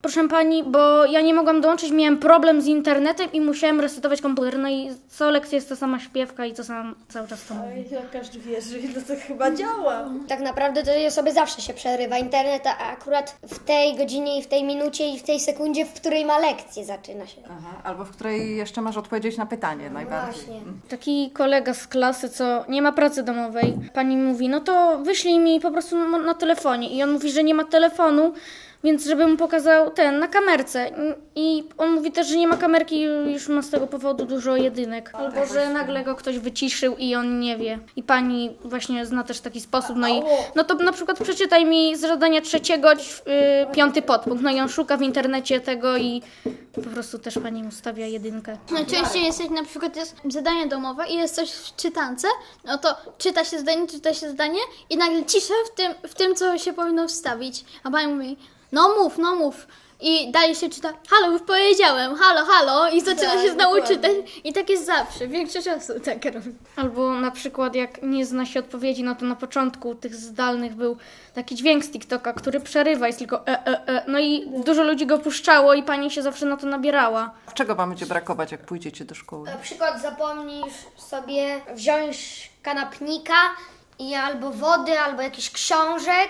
Proszę pani, bo ja nie mogłam dołączyć, miałem problem z internetem i musiałem resetować komputer. No i co lekcja jest ta sama śpiewka i co sam cały czas to mówi. Jak każdy wierzy, no to chyba działa. Tak naprawdę to je sobie zawsze się przerywa internet, a akurat w tej godzinie i w tej minucie i w tej sekundzie, w której ma lekcję, zaczyna się. Aha, albo w której jeszcze masz odpowiedzieć na pytanie najbardziej. Właśnie. Taki kolega z klasy, co nie ma pracy domowej, pani mówi, no to wyślij mi po prostu na telefonie. I on mówi, że nie ma telefonu, więc żeby mu pokazał na kamerce. I on mówi też, że nie ma kamerki i już ma z tego powodu dużo jedynek. Albo, że nagle go ktoś wyciszył i on nie wie. I pani właśnie zna też taki sposób. No to na przykład przeczytaj mi z zadania 3, 5 podpunkt. No i on szuka w internecie tego i po prostu też pani mu stawia jedynkę. Najczęściej na przykład jest zadanie domowe i jest coś w czytance, no to czyta się zdanie i nagle cisza w tym, co się powinno wstawić. A pani mówi, no mów. I dalej się czyta, halo, już powiedziałem, halo i zaczyna się znowu czytać. I tak jest zawsze, większość osób tak robi. Albo na przykład jak nie zna się odpowiedzi, no to na początku tych zdalnych był taki dźwięk z TikToka, który przerywa, jest tylko No i dużo ludzi go puszczało i pani się zawsze na to nabierała. Czego wam będzie brakować, jak pójdziecie do szkoły? Na przykład zapomnisz sobie wziąć kanapnika i albo wody, albo jakichś książek,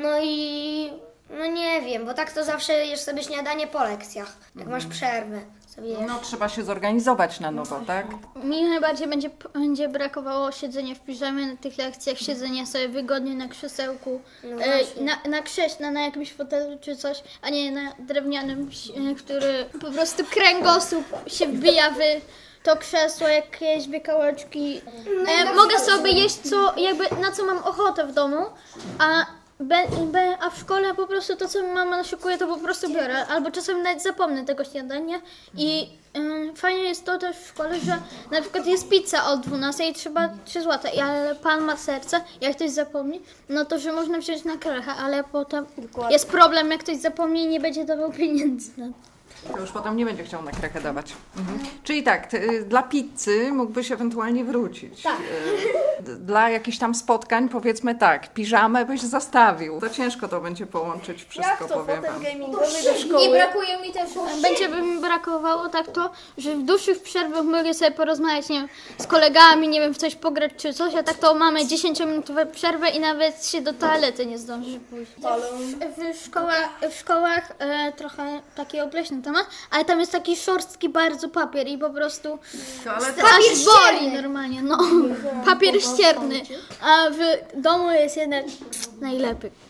no nie wiem, bo tak to zawsze jesz sobie śniadanie po lekcjach, jak masz przerwę. Sobie jesz. No trzeba się zorganizować na nowo, tak? Mi najbardziej będzie brakowało siedzenia w piżamie na tych lekcjach, siedzenia sobie wygodnie na krzesełku, na krześle, na jakimś fotelu czy coś, a nie na drewnianym, który po prostu kręgosłup się wbija w to krzesło, jakieś wiekałeczki. Mogę sobie jeść na co mam ochotę w domu, a w szkole po prostu to, co mama naszykuje, to po prostu biorę. Albo czasem nawet zapomnę tego śniadania. I fajnie jest to też w szkole, że na przykład jest pizza o 12 i trzeba 3 zł. Ale pan ma serce, jak ktoś zapomni, no to, że można wziąć na krechę, ale potem jest problem, jak ktoś zapomni i nie będzie dawał pieniędzy na to. To już potem nie będzie chciał na krechę dawać. Czyli tak, dla pizzy mógłbyś ewentualnie wrócić. Tak. Dla jakichś tam spotkań powiedzmy tak, piżamę byś zostawił. To ciężko to będzie połączyć wszystko, Jak to powiem potem wam. gamingowy do szkoły? I brakuje mi też, będzie by mi brakowało tak to, że w dłuższych przerwach mogę sobie porozmawiać, nie wiem, z kolegami, nie wiem, w coś pograć czy coś, a tak to mamy 10-minutową przerwę i nawet się do toalety nie zdąży pójść. W szkołach trochę taki obleśny temat, ale tam jest taki szorstki bardzo papier i po prostu aż boli normalnie, no. Papier ścierny, a w domu jest jednak najlepiej.